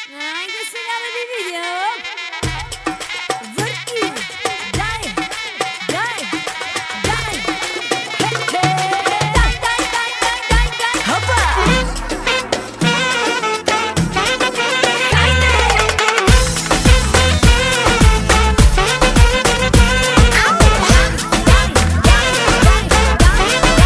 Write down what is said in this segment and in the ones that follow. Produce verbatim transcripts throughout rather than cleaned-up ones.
Айде сега да ви видя. Върти! Дай! Дай! Дай! Хе-хе! Дай, дай, дай, дай, дай, дай! Хопа! Хайде! Ау! Дай, дай, дай, дай,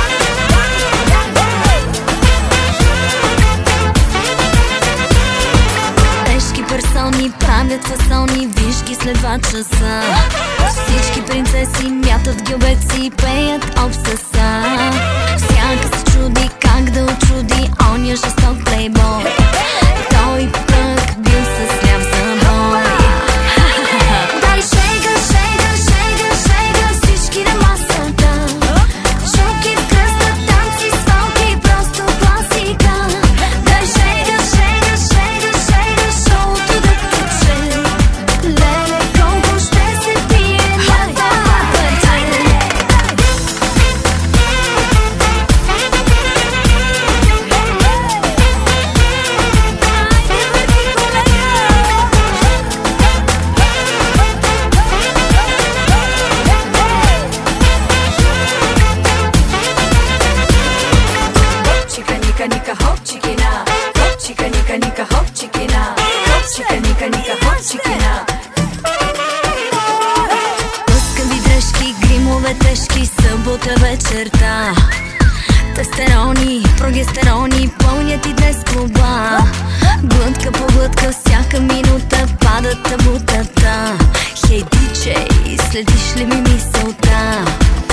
дай, дай! Тежки персони правят фасони, виж ги след два часа. Всички принцеси мятат гюбеци, пеят обсеса. Всяка се чуди как да очуди оня жесток плейбой. Той пък бил със сляп забой. Дай шега, шега, шега, шега, всички на масата. Шоки в кръста, танци, свалки, просто класика. Дай шега, шега, шега, шега, шоуто да тече. Леле, колко ще се пие на два пъти. Chika nika nika hop chikina, hop chika nika nika hop chikina, hop chika nika nika hop chikina. Лъскави дрежки, гримове тежки, събота вечерта. Тестерони, прогестерони, пълнят и днес клуба. Глътка по глътка, всяка минута падат табутата. Хей, диджей, следиш ли ми мисълта?